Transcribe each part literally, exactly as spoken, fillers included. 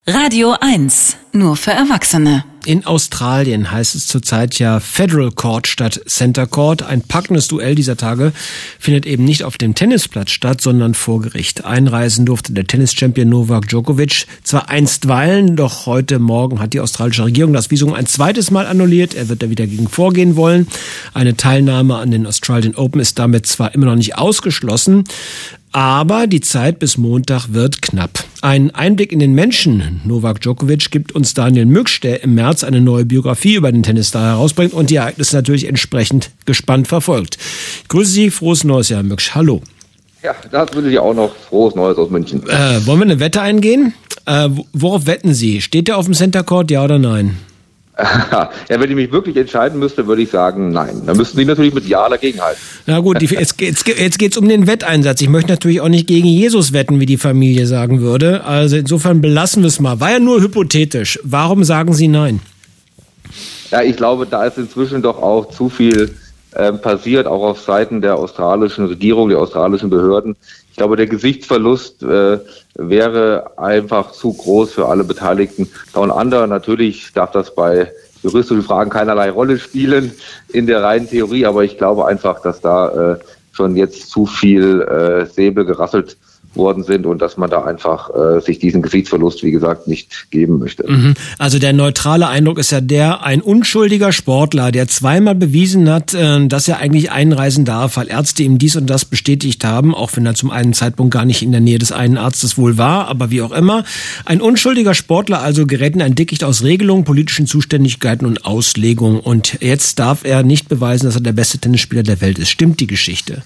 Radio eins, nur für Erwachsene. In Australien heißt es zurzeit ja Federal Court statt Center Court. Ein packendes Duell dieser Tage findet eben nicht auf dem Tennisplatz statt, sondern vor Gericht. Einreisen durfte der Tennis-Champion Novak Djokovic zwar einstweilen, doch heute Morgen hat die australische Regierung das Visum ein zweites Mal annulliert. Er wird da wieder gegen vorgehen wollen. Eine Teilnahme an den Australian Open ist damit zwar immer noch nicht ausgeschlossen, aber die Zeit bis Montag wird knapp. Einen Einblick in den Menschen Novak Djokovic gibt uns Daniel Mücksch, der im März eine neue Biografie über den Tennisstar herausbringt und die Ereignisse natürlich entsprechend gespannt verfolgt. Ich grüße Sie, frohes Neues, Herr Mücksch. Hallo. Ja, das würde ich auch noch. Frohes Neues aus München. Äh, wollen wir eine Wette eingehen? Äh, worauf wetten Sie? Steht der auf dem Center Court, ja oder nein? Ja, wenn ich mich wirklich entscheiden müsste, würde ich sagen, nein. Dann müssten Sie natürlich mit Ja dagegen halten. Na gut, die, jetzt, jetzt, jetzt geht's um den Wetteinsatz. Ich möchte natürlich auch nicht gegen Jesus wetten, wie die Familie sagen würde. Also insofern belassen wir es mal. War ja nur hypothetisch. Warum sagen Sie nein? Ja, ich glaube, da ist inzwischen doch auch zu viel äh, passiert, auch auf Seiten der australischen Regierung, der australischen Behörden. Ich glaube, der Gesichtsverlust äh, wäre einfach zu groß für alle Beteiligten. Down Under, natürlich darf das bei juristischen Fragen keinerlei Rolle spielen in der reinen Theorie, aber ich glaube einfach, dass da äh, schon jetzt zu viel äh, Säbel gerasselt worden sind und dass man da einfach äh, sich diesen Gesichtsverlust, wie gesagt, nicht geben möchte. Also der neutrale Eindruck ist ja der, ein unschuldiger Sportler, der zweimal bewiesen hat, äh, dass er eigentlich einreisen darf, weil Ärzte ihm dies und das bestätigt haben, auch wenn er zum einen Zeitpunkt gar nicht in der Nähe des einen Arztes wohl war, aber wie auch immer. Ein unschuldiger Sportler also gerät in ein Dickicht aus Regelungen, politischen Zuständigkeiten und Auslegungen und jetzt darf er nicht beweisen, dass er der beste Tennisspieler der Welt ist. Stimmt die Geschichte?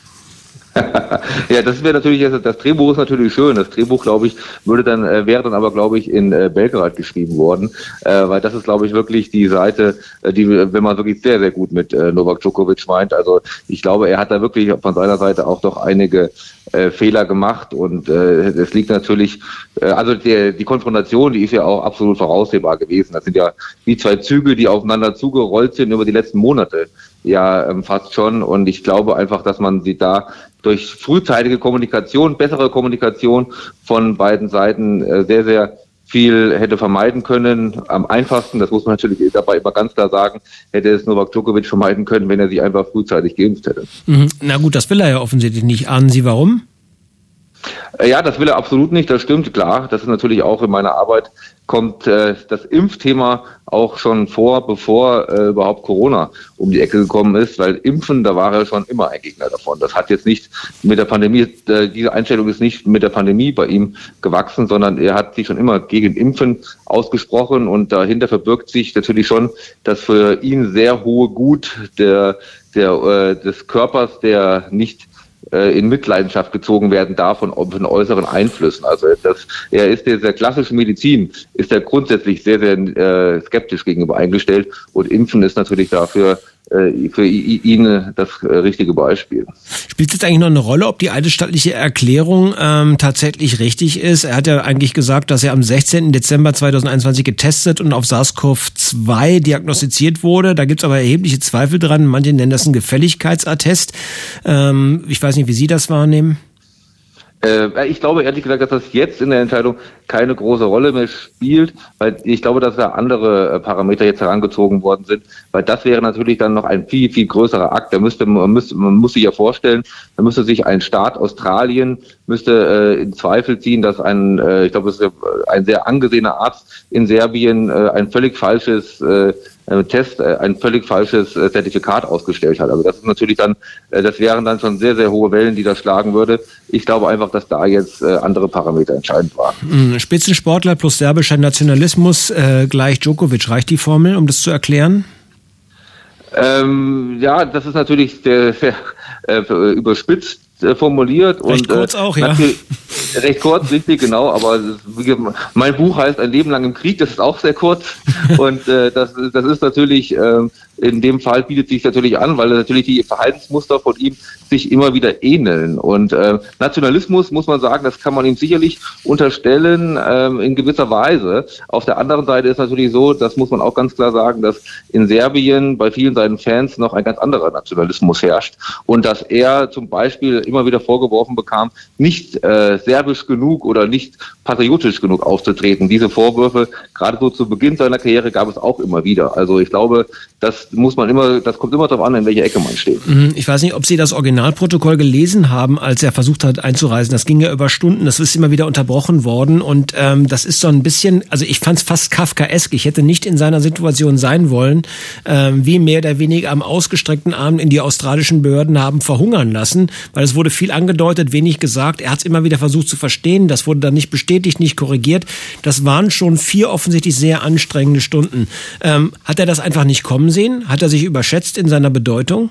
Ja, das wäre natürlich, das Drehbuch ist natürlich schön. Das Drehbuch, glaube ich, würde dann, äh, wäre dann aber, glaube ich, in äh, Belgrad geschrieben worden, äh, weil das ist, glaube ich, wirklich die Seite, äh, die, wenn man wirklich sehr, sehr gut mit äh, Novak Djokovic meint. Also ich glaube, er hat da wirklich von seiner Seite auch doch einige äh, Fehler gemacht und äh, es liegt natürlich, äh, also der, die Konfrontation, die ist ja auch absolut voraussehbar gewesen. Das sind ja wie zwei Züge, die aufeinander zugerollt sind über die letzten Monate. Ja, ähm, fast schon. Und ich glaube einfach, dass man sie da durch frühzeitige Kommunikation, bessere Kommunikation von beiden Seiten äh, sehr, sehr viel hätte vermeiden können. Am einfachsten, das muss man natürlich dabei immer ganz klar sagen, hätte es Novak Djokovic vermeiden können, wenn er sich einfach frühzeitig geimpft hätte. Mhm. Na gut, das will er ja offensichtlich nicht. Ahnen Sie warum? Ja, das will er absolut nicht, das stimmt, klar. Das ist natürlich auch in meiner Arbeit, kommt äh, das Impfthema auch schon vor, bevor äh, überhaupt Corona um die Ecke gekommen ist, weil Impfen, da war er schon immer ein Gegner davon. Das hat jetzt nicht mit der Pandemie, äh, diese Einstellung ist nicht mit der Pandemie bei ihm gewachsen, sondern er hat sich schon immer gegen Impfen ausgesprochen und dahinter verbirgt sich natürlich schon das für ihn sehr hohe Gut der, der, äh, des Körpers, der nicht in Mitleidenschaft gezogen werden darf von, von äußeren Einflüssen. Also das, er ist der, der klassischen Medizin, ist er grundsätzlich sehr, sehr äh, skeptisch gegenüber eingestellt und Impfen ist natürlich dafür äh, für ihn das äh, richtige Beispiel. Spielt es jetzt eigentlich noch eine Rolle, ob die eidesstattliche Erklärung ähm, tatsächlich richtig ist? Er hat ja eigentlich gesagt, dass er am sechzehnten Dezember zweitausendeinundzwanzig getestet und auf SARS-C o V zwei diagnostiziert wurde. Da gibt es aber erhebliche Zweifel dran. Manche nennen das einen Gefälligkeitsattest. Ähm, ich weiß nicht, wie Sie das wahrnehmen. Äh, ich glaube ehrlich gesagt, dass das jetzt in der Entscheidung keine große Rolle mehr spielt, weil ich glaube, dass da andere Parameter jetzt herangezogen worden sind, weil das wäre natürlich dann noch ein viel, viel größerer Akt. Da müsste, man müsste, man muss sich ja vorstellen, da müsste sich ein Staat Australien müsste äh, in Zweifel ziehen, dass ein, äh, ich glaube, es ist ein sehr angesehener Arzt in Serbien äh, ein völlig falsches äh, Test, äh, ein völlig falsches äh, Zertifikat ausgestellt hat. Also das ist natürlich dann, äh, das wären dann schon sehr, sehr hohe Wellen, die das schlagen würde. Ich glaube einfach, dass da jetzt äh, andere Parameter entscheidend waren. Spitzensportler plus serbischer Nationalismus äh, gleich Djokovic. Reicht die Formel, um das zu erklären? Ähm, ja, das ist natürlich sehr, sehr äh, überspitzt äh, formuliert. Recht und, kurz äh, auch, ja. Recht kurz, richtig, genau. Aber mein Buch heißt Ein Leben lang im Krieg, das ist auch sehr kurz. Und äh, das, das ist natürlich äh, in dem Fall bietet sich natürlich an, weil natürlich die Verhaltensmuster von ihm sich immer wieder ähneln. Und äh, Nationalismus, muss man sagen, das kann man ihm sicherlich unterstellen ähm, in gewisser Weise. Auf der anderen Seite ist natürlich so, das muss man auch ganz klar sagen, dass in Serbien bei vielen seinen Fans noch ein ganz anderer Nationalismus herrscht und dass er zum Beispiel immer wieder vorgeworfen bekam, nicht äh, serbisch genug oder nicht patriotisch genug aufzutreten. Diese Vorwürfe, gerade so zu Beginn seiner Karriere, gab es auch immer wieder. Also ich glaube, das muss man immer, das kommt immer darauf an, in welcher Ecke man steht. Ich weiß nicht, ob Sie das Originalprotokoll gelesen haben, als er versucht hat einzureisen. Das ging ja über Stunden, das ist immer wieder unterbrochen worden und ähm, das ist so ein bisschen, also ich fand es fast kafkaesk. Ich hätte nicht in seiner Situation sein wollen, ähm, wie mehr oder weniger am ausgestreckten Arm in die australischen Behörden haben verhungern lassen, weil es wurde viel angedeutet, wenig gesagt. Er hat es immer wieder versucht zu verstehen, das wurde dann nicht bestätigt, nicht korrigiert. Das waren schon vier offensichtlich sehr anstrengende Stunden. Ähm, hat er das einfach nicht kommen sehen? Hat er sich überschätzt in seiner Bedeutung?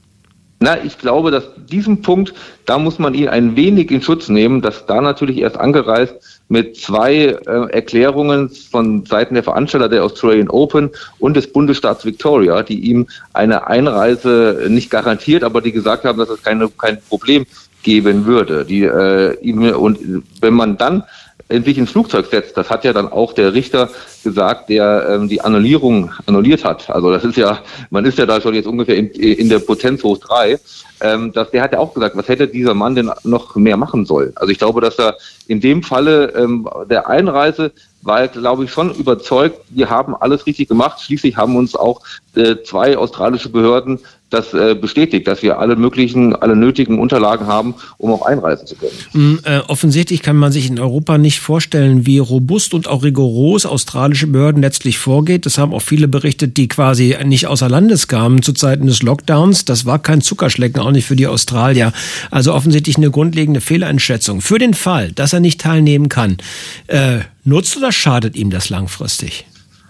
Na, ich glaube, dass diesen Punkt, da muss man ihn ein wenig in Schutz nehmen, dass da natürlich erst angereist mit zwei äh, Erklärungen von Seiten der Veranstalter der Australian Open und des Bundesstaats Victoria, die ihm eine Einreise nicht garantiert, aber die gesagt haben, dass es keine, kein Problem geben würde. Die, äh, ihm, und wenn man dann sich ins Flugzeug setzt, das hat ja dann auch der Richter gesagt, der ähm, die Annullierung annulliert hat. Also das ist ja, man ist ja da schon jetzt ungefähr in, in der Potenz hoch drei. Ähm, dass der hat ja auch gesagt, was hätte dieser Mann denn noch mehr machen sollen? Also ich glaube, dass er in dem Falle ähm, der Einreise war, glaube ich, schon überzeugt, wir haben alles richtig gemacht. Schließlich haben uns auch äh, zwei australische Behörden das äh, bestätigt, dass wir alle möglichen, alle nötigen Unterlagen haben, um auch einreisen zu können. Mm, äh, offensichtlich kann man sich in Europa nicht vorstellen, wie robust und auch rigoros australische Behörden letztlich vorgeht. Das haben auch viele berichtet, die quasi nicht außer Landes kamen zu Zeiten des Lockdowns. Das war kein Zuckerschlecken, auch nicht für die Australier. Also offensichtlich eine grundlegende Fehleinschätzung. Für den Fall, dass er nicht teilnehmen kann, äh, nutzt oder schadet ihm das langfristig?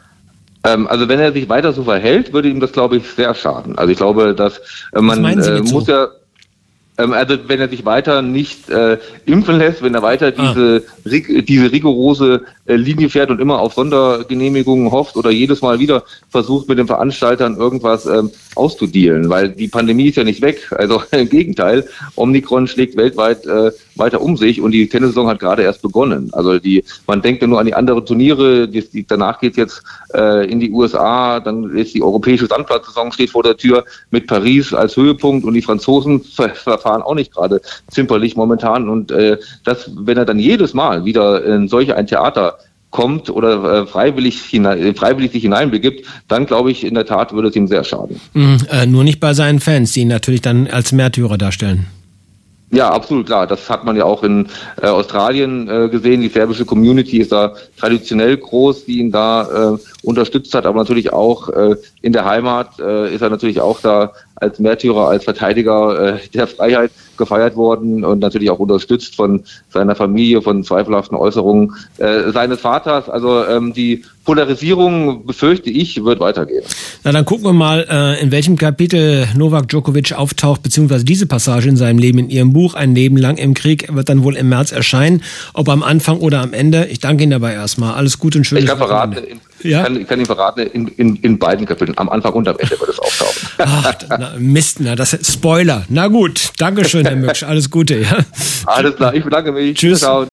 Also wenn er sich weiter so verhält, würde ihm das, glaube ich, sehr schaden. Also ich glaube, dass äh, man äh, muss so? ja, ähm, also wenn er sich weiter nicht äh, impfen lässt, wenn er weiter diese ah. rig- diese rigorose äh, Linie fährt und immer auf Sondergenehmigungen hofft oder jedes Mal wieder versucht, mit den Veranstaltern irgendwas ähm, auszudealen, weil die Pandemie ist ja nicht weg. Also im Gegenteil, Omikron schlägt weltweit äh, weiter um sich und die Tennissaison hat gerade erst begonnen. Also die, man denkt ja nur an die anderen Turniere, die, die, danach geht's jetzt äh, in die U S A, dann ist die europäische Sandplatzsaison steht vor der Tür mit Paris als Höhepunkt und die Franzosen ver- verfahren auch nicht gerade zimperlich momentan und äh, das, wenn er dann jedes Mal wieder in solch ein Theater kommt oder äh, freiwillig, hinein, freiwillig sich hineinbegibt, dann glaube ich, in der Tat würde es ihm sehr schaden. Mhm, äh, nur nicht bei seinen Fans, die ihn natürlich dann als Märtyrer darstellen. Ja, absolut klar. Das hat man ja auch in äh, Australien äh, gesehen. Die serbische Community ist da traditionell groß, die ihn da äh, unterstützt hat. Aber natürlich auch äh, in der Heimat äh, ist er natürlich auch da als Märtyrer, als Verteidiger äh, der Freiheit gefeiert worden und natürlich auch unterstützt von seiner Familie, von zweifelhaften Äußerungen äh, seines Vaters. Also ähm, die Polarisierung, befürchte ich, wird weitergehen. Na, dann gucken wir mal, äh, in welchem Kapitel Novak Djokovic auftaucht, beziehungsweise diese Passage in seinem Leben, in Ihrem Buch, Ein Leben lang im Krieg, wird dann wohl im März erscheinen. Ob am Anfang oder am Ende. Ich danke Ihnen dabei erstmal. Alles Gute und schönes Ich kann verraten, in, ja? kann, kann Ihnen verraten, in, in, in beiden Kapiteln, am Anfang und am Ende wird es auftauchen. Ach, na, Mist, na, das ist Spoiler. Na gut, Dankeschön, Herr Mücksch. Alles Gute, ja. Alles klar, ich bedanke mich. Tschüss. Ciao.